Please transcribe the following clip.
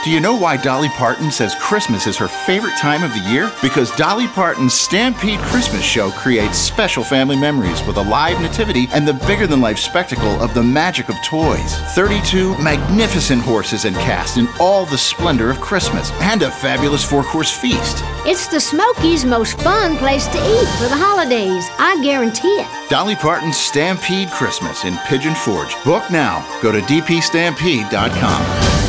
Do you know why Dolly Parton says Christmas is her favorite time of the year? Because Dolly Parton's Stampede Christmas Show creates special family memories with a live nativity and the bigger-than-life spectacle of the magic of toys. 32 magnificent horses and cast in all the splendor of Christmas, and a fabulous four-course feast. It's the Smokies' most fun place to eat for the holidays. I guarantee it. Dolly Parton's Stampede Christmas in Pigeon Forge. Book now. Go to dpstampede.com.